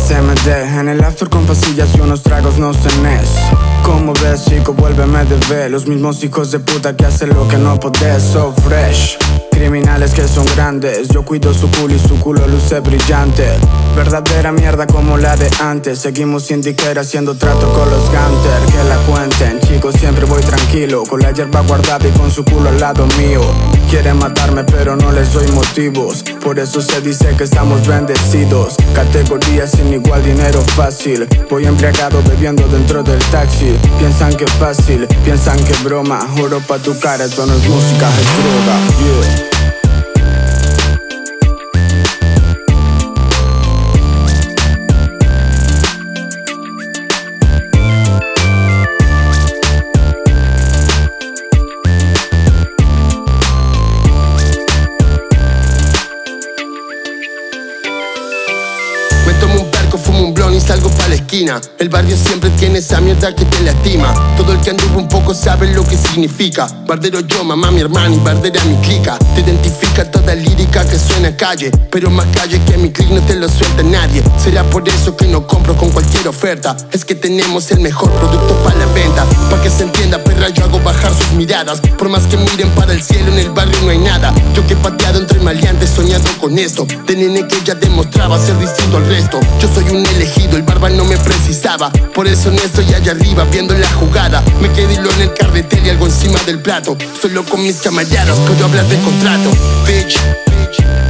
SMD, en el after con pasillas y unos tragos no tenés. Como ves, chico, vuélveme de ver. Los mismos hijos de puta que hacen lo que no podés. So fresh, criminales que son grandes. Yo cuido su culo y su culo luce brillante. Verdadera mierda como la de antes. Seguimos sin diquera haciendo trato con los Gunter. Que la cuenten, chicos, siempre voy tranquilo. Con la hierba guardada y con su culo al lado mío. Quieren matarme pero no les doy motivos. Por eso se dice que estamos bendecidos. Categoría sin igual, dinero fácil. Voy embriagado bebiendo dentro del taxi. Piensan que fácil, piensan que broma. Oro pa' tu cara, esto no es música, es droga. Yeah. Tomo un perco, fumo un blon y salgo pa' la esquina. El barrio siempre tiene esa mierda que te lastima. Todo el que anduvo un poco sabe lo que significa. Bardero yo, mamá, mi hermana y bardera mi clica. Te identifica toda lírica que suena calle, pero más calle que mi click no te lo suelta nadie. Será por eso que no compro con cualquier oferta. Es que tenemos el mejor producto para la venta. Pa' que se entienda, perra, yo hago bajar sus miradas. Por más que miren para el cielo, en el barrio no hay nada. Yo que he pateado entre maleantes soñando con esto. De nene que ya demostraba ser distinto al resto. Yo soy un elegido, el barba no me precisaba. Por eso no estoy allá arriba viendo la jugada. Me quedé hilo en el carretel y algo encima del plato. Solo con mis camaradas puedo hablar de contrato. Bitch.